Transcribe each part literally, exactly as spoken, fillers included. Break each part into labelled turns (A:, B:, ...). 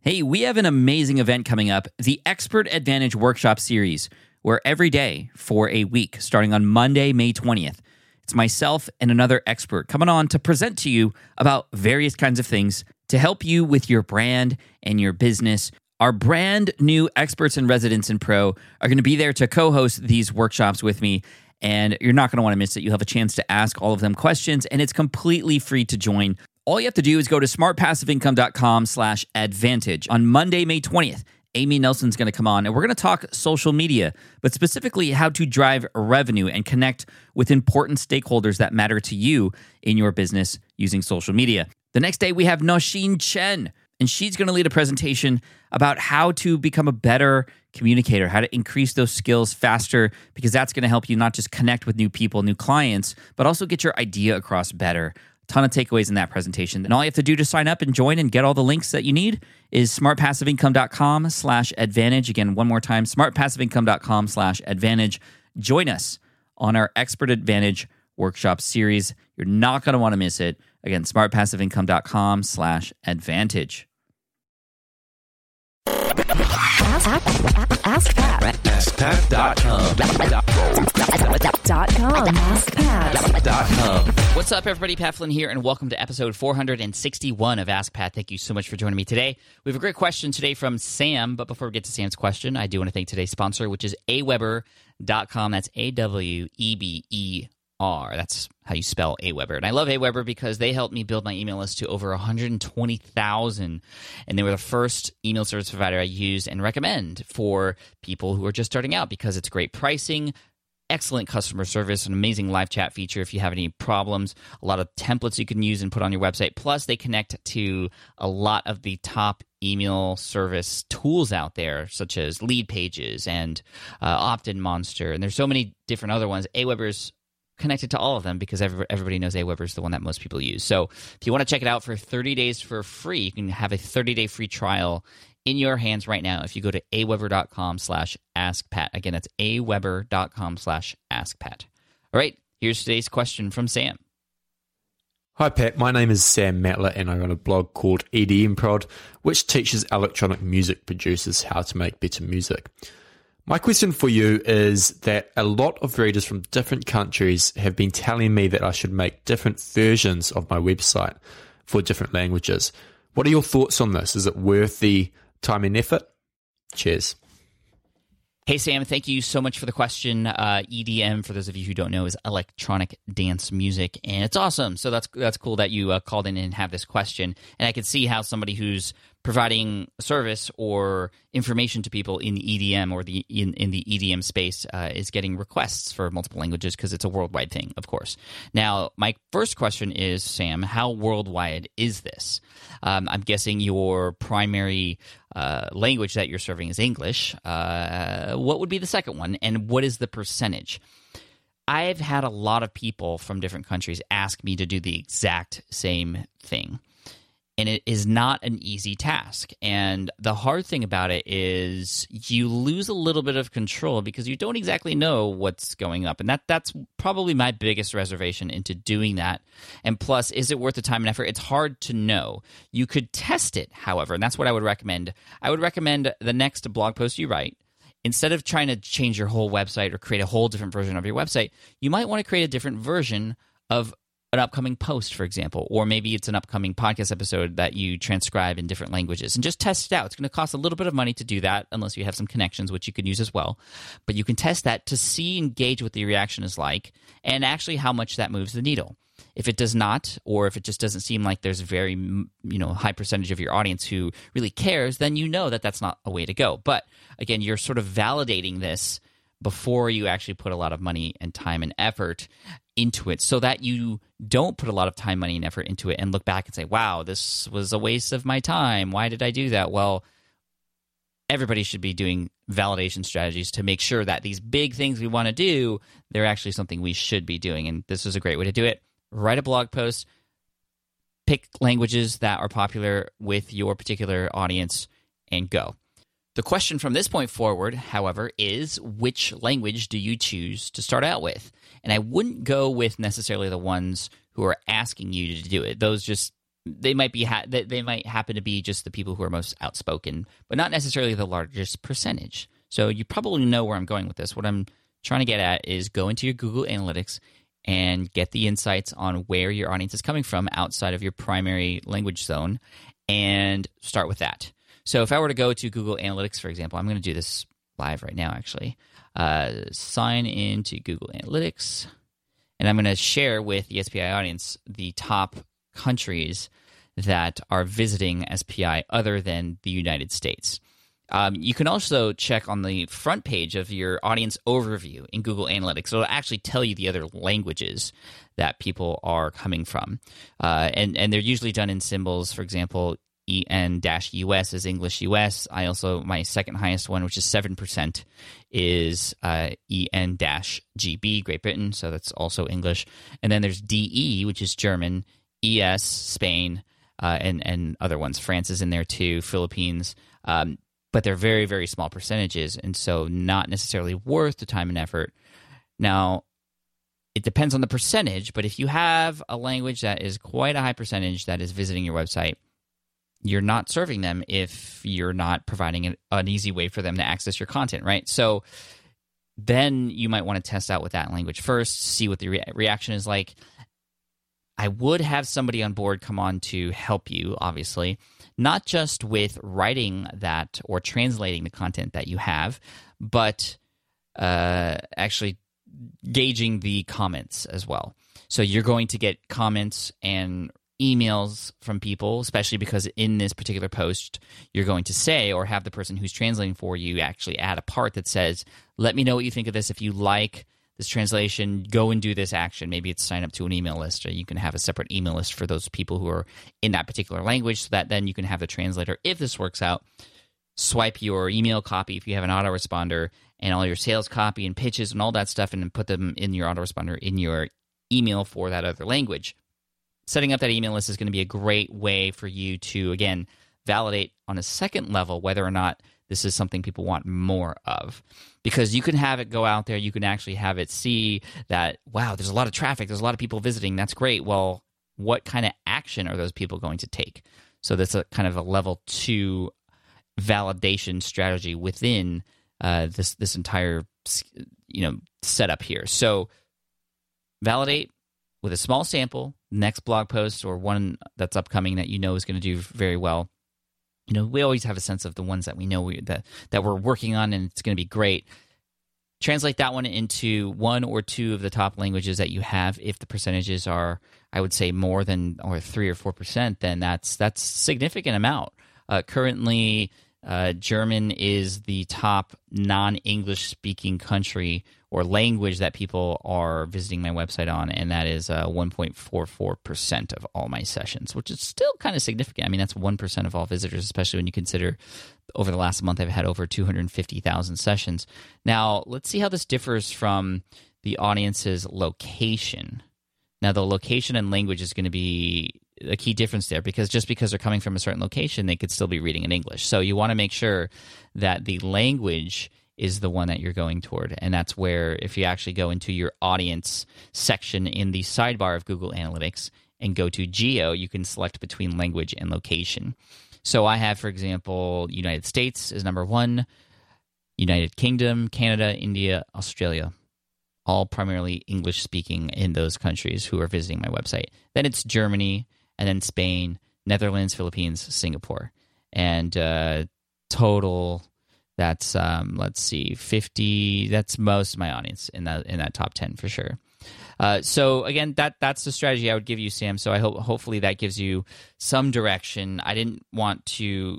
A: Hey, we have an amazing event coming up, the Expert Advantage Workshop Series, where every day for a week, starting on Monday, May twentieth, it's myself and another expert coming on to present to you about various kinds of things to help you with your brand and your business. Our brand new experts and residents in Pro are going to be there to co-host these workshops with me, and you're not going to want to miss it. You'll have a chance to ask all of them questions, and it's completely free to join. All you have to do is go to smartpassiveincome.com slash advantage. On Monday, May twentieth, Amy Nelson's going to come on, and we're going to talk social media, but specifically how to drive revenue and connect with important stakeholders that matter to you in your business using social media. The next day, we have Nosheen Chen, and she's going to lead a presentation about how to become a better communicator, how to increase those skills faster, because that's going to help you not just connect with new people, new clients, but also get your idea across better. Ton of takeaways in that presentation. And all you have to do to sign up and join and get all the links that you need is smartpassiveincome.com slash advantage. Again, one more time, smartpassiveincome.com slash advantage. Join us on our Expert Advantage Workshop Series. You're not going to want to miss it. Again, smartpassiveincome.com slash advantage.
B: Ask, ask, ask Pat.
C: ask pat dot com.
B: Dot com. Ask Pat.
C: Dot com.
A: What's up, everybody? Pat Flynn here, and welcome to episode four hundred sixty-one of Ask Pat. Thank you so much for joining me today. We have a great question today from Sam, but before we get to Sam's question, I do want to thank today's sponsor, which is a weber dot com. That's A W E B E R. That's how you spell Aweber. And I love Aweber because they helped me build my email list to over one hundred twenty thousand. And they were the first email service provider I use and recommend for people who are just starting out because it's great pricing, excellent customer service, an amazing live chat feature if you have any problems, a lot of templates you can use and put on your website. Plus, they connect to a lot of the top email service tools out there, such as Lead Pages and uh, Opt-in Monster. And there's so many different other ones. Aweber's connected to all of them because everybody knows Aweber is the one that most people use. So if you want to check it out for thirty days for free, you can have a thirty-day free trial in your hands right now if you go to aweber.com slash askpat. Again, that's aweber.com slash askpat. All right, here's today's question from Sam.
D: Hi Pat, my name is Sam Matler and I run a blog called E D M Prod, which teaches electronic music producers how to make better music. My question for you is that a lot of readers from different countries have been telling me that I should make different versions of my website for different languages. What are your thoughts on this? Is it worth the time and effort? Cheers.
A: Hey, Sam, thank you so much for the question. Uh, E D M, for those of you who don't know, is electronic dance music, and it's awesome. So that's that's cool that you uh, called in and have this question. And I can see how somebody who's providing a service or information to people in the E D M or the in, in the E D M space uh, is getting requests for multiple languages because it's a worldwide thing, of course. Now, my first question is, Sam, how worldwide is this? Um, I'm guessing your primary uh, language that you're serving is English. Uh, what would be the second one, and what is the percentage? I've had a lot of people from different countries ask me to do the exact same thing. And it is not an easy task. And the hard thing about it is you lose a little bit of control because you don't exactly know what's going up. And that that's probably my biggest reservation into doing that. And plus, is it worth the time and effort? It's hard to know. You could test it, however, and that's what I would recommend. I would recommend the next blog post you write, instead of trying to change your whole website or create a whole different version of your website, you might want to create a different version of an upcoming post, for example, or maybe it's an upcoming podcast episode that you transcribe in different languages and just test it out. It's going to cost a little bit of money to do that unless you have some connections, which you could use as well. But you can test that to see, engage what the reaction is like and actually how much that moves the needle. If it does not, or if it just doesn't seem like there's a very you know high percentage of your audience who really cares, then you know that that's not a way to go. But again, you're sort of validating this before you actually put a lot of money and time and effort into it so that you don't put a lot of time, money, and effort into it and look back and say, wow, this was a waste of my time. Why did I do that? Well, everybody should be doing validation strategies to make sure that these big things we want to do, they're actually something we should be doing. And this is a great way to do it. Write a blog post, pick languages that are popular with your particular audience, and go. The question from this point forward, however, is which language do you choose to start out with? And I wouldn't go with necessarily the ones who are asking you to do it. Those just they might be ha- they, they might happen to be just the people who are most outspoken, but not necessarily the largest percentage. So you probably know where I'm going with this. What I'm trying to get at is go into your Google Analytics and get the insights on where your audience is coming from outside of your primary language zone, and start with that. So if I were to go to Google Analytics, for example, I'm going to do this live right now, actually. Uh, sign into Google Analytics, and I'm going to share with the S P I audience the top countries that are visiting S P I other than the United States. Um, you can also check on the front page of your audience overview in Google Analytics. It'll actually tell you the other languages that people are coming from. Uh, and, and they're usually done in symbols. For example, E N U S is English U S. I also, my second highest one, which is seven percent, is uh, E N G B, Great Britain. So that's also English. And then there's D E, which is German, E S, Spain, uh, and, and other ones. France is in there too, Philippines. Um, but they're very, very small percentages, and so not necessarily worth the time and effort. Now, it depends on the percentage, but if you have a language that is quite a high percentage that is visiting your website, you're not serving them if you're not providing an, an easy way for them to access your content, right? So then you might want to test out with that language first, see what the re- reaction is like. I would have somebody on board come on to help you, obviously, not just with writing that or translating the content that you have, but uh, actually gauging the comments as well. So you're going to get comments and emails from people, especially because in this particular post, you're going to say or have the person who's translating for you actually add a part that says, let me know what you think of this. If you like this translation, go and do this action. Maybe it's sign up to an email list, or you can have a separate email list for those people who are in that particular language, so that then you can have the translator, if this works out, swipe your email copy if you have an autoresponder and all your sales copy and pitches and all that stuff, and then put them in your autoresponder in your email for that other language. Setting up that email list is going to be a great way for you to, again, validate on a second level whether or not this is something people want more of. Because you can have it go out there, you can actually have it see that, wow, there's a lot of traffic, there's a lot of people visiting, that's great. Well, what kind of action are those people going to take? So that's a kind of a level two validation strategy within uh, this this entire you know setup here. So validate with a small sample, next blog post or one that's upcoming that you know is going to do very well. You know, we always have a sense of the ones that we know we, that that we're working on, and it's going to be great. Translate that one into one or two of the top languages that you have. If the percentages are, I would say, more than or three or four percent, then that's that's significant amount. Uh, currently, uh, German is the top non-English speaking country or language that people are visiting my website on, and that is uh, one point four four percent of all my sessions, which is still kind of significant. I mean, that's one percent of all visitors, especially when you consider over the last month I've had over two hundred fifty thousand sessions. Now, let's see how this differs from the audience's location. Now, the location and language is going to be a key difference there, because just because they're coming from a certain location, they could still be reading in English. So you want to make sure that the language is the one that you're going toward. And that's where, if you actually go into your audience section in the sidebar of Google Analytics and go to geo, you can select between language and location. So I have, for example, United States is number one, United Kingdom, Canada, India, Australia, all primarily English-speaking in those countries who are visiting my website. Then it's Germany, and then Spain, Netherlands, Philippines, Singapore. And uh, total... That's um, let's see, fifty. That's most of my audience in that in that top ten for sure. Uh, so again, that that's the strategy I would give you, Sam. So I hope hopefully that gives you some direction. I didn't want to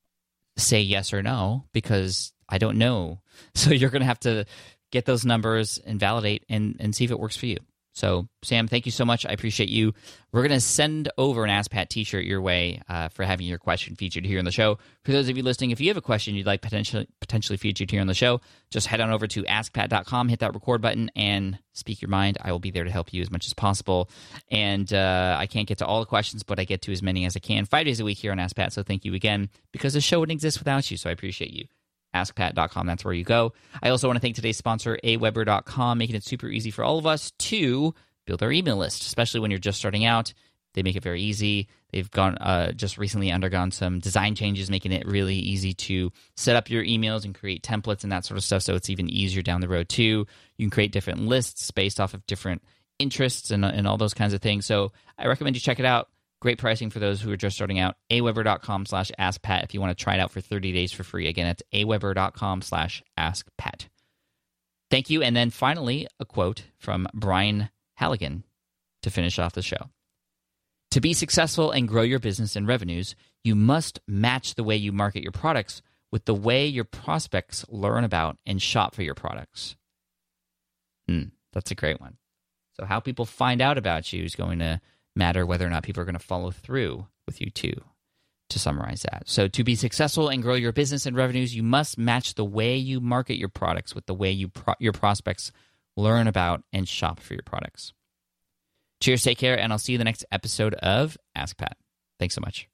A: say yes or no because I don't know. So you're going to have to get those numbers and validate and and see if it works for you. So, Sam, thank you so much. I appreciate you. We're going to send over an Ask Pat t-shirt your way uh, for having your question featured here on the show. For those of you listening, if you have a question you'd like potentially potentially featured here on the show, just head on over to ask pat dot com, hit that record button, and speak your mind. I will be there to help you as much as possible. And uh, I can't get to all the questions, but I get to as many as I can five days a week here on Ask Pat. So thank you again, because the show wouldn't exist without you, so I appreciate you. ask pat dot com, that's where you go. I also want to thank today's sponsor, a weber dot com, making it super easy for all of us to build our email list, especially when you're just starting out. They make it very easy. They've gone uh, just recently undergone some design changes, making it really easy to set up your emails and create templates and that sort of stuff, so it's even easier down the road too. You can create different lists based off of different interests and, and all those kinds of things. So I recommend you check it out. Great pricing for those who are just starting out. aweber.com slash askpat if you want to try it out for thirty days for free. Again, it's aweber.com slash askpat. Thank you. And then finally, a quote from Brian Halligan to finish off the show. To be successful and grow your business and revenues, you must match the way you market your products with the way your prospects learn about and shop for your products. Mm, that's a great one. So how people find out about you is going to matter whether or not people are going to follow through with you too, to summarize that. So to be successful and grow your business and revenues, you must match the way you market your products with the way you pro- your prospects learn about and shop for your products. Cheers, take care, and I'll see you in the next episode of Ask Pat. Thanks so much.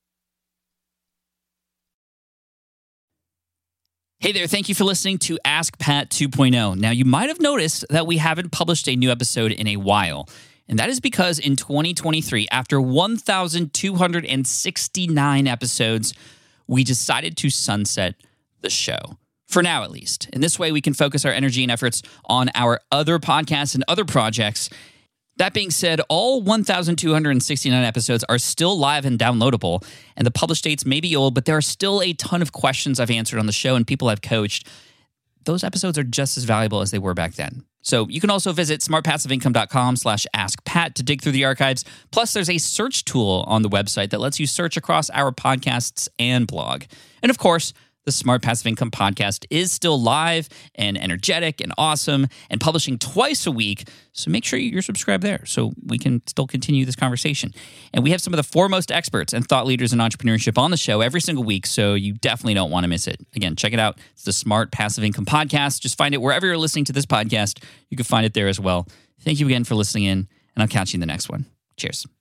A: Hey there, thank you for listening to Ask Pat two point oh. Now, you might have noticed that we haven't published a new episode in a while, and that is because in twenty twenty-three, after one thousand two hundred sixty-nine episodes, we decided to sunset the show. For now, at least. In this way, we can focus our energy and efforts on our other podcasts and other projects. That being said, all one thousand two hundred sixty-nine episodes are still live and downloadable, and the published dates may be old, but there are still a ton of questions I've answered on the show and people I've coached. Those episodes are just as valuable as they were back then. So you can also visit smartpassiveincome.com slash askpat to dig through the archives. Plus, there's a search tool on the website that lets you search across our podcasts and blog. And of course, the Smart Passive Income podcast is still live and energetic and awesome and publishing twice a week. So make sure you're subscribed there so we can still continue this conversation. And we have some of the foremost experts and thought leaders in entrepreneurship on the show every single week, so you definitely don't want to miss it. Again, check it out. It's the Smart Passive Income podcast. Just find it wherever you're listening to this podcast. You can find it there as well. Thank you again for listening in, and I'll catch you in the next one. Cheers.